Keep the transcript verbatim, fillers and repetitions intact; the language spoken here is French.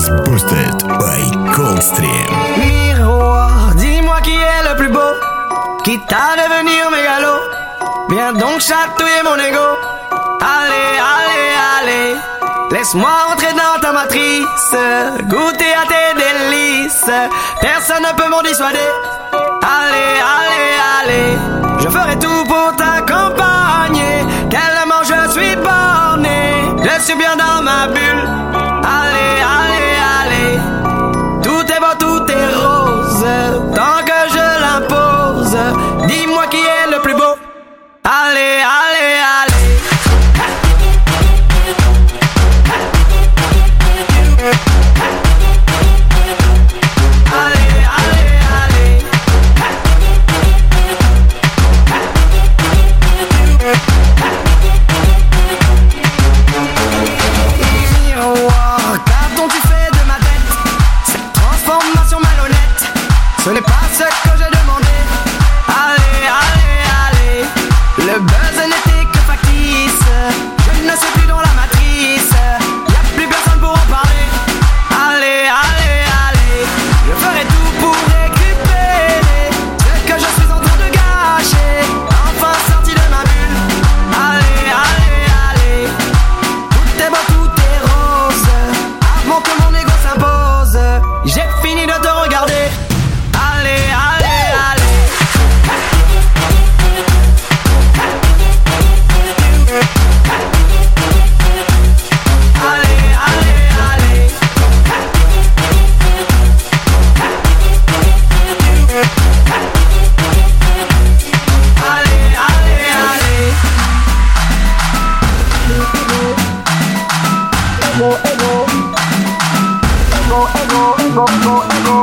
is boosted by Coldstream. Miroir, dis-moi qui est le plus beau, quitte à devenir mégalo. Viens donc chatouiller mon ego. Allez, allez, allez, laisse-moi entrer dans ta matrice, goûter à tes délices. Personne ne peut m'en dissuader. Allez, allez, allez, je ferai tout pour t'accompagner. Tellement je suis borné, je suis bien dans ma bulle. Allez, allez, allez, tout est beau, tout est rose, tant que je l'impose. Dis-moi qui est le plus beau. Allez, allez, allez. Ce n'est pas ce que j'ai demandé. Allez, allez, allez, le buzz n'était que factice. Je ne suis plus dans la matrice, y'a plus personne pour en parler. Allez, allez, allez, je ferai tout pour récupérer ce que je suis en train de gâcher. Enfin sorti de ma bulle. Allez, allez, allez, tout est beau, tout est rose, avant que mon ego s'impose. J'ai fini de te regarder. Allez, allez, allez. Allez, allez, allez. Allez, allez, allez. Ego, ego. Ego, ego, ego, ego, ego.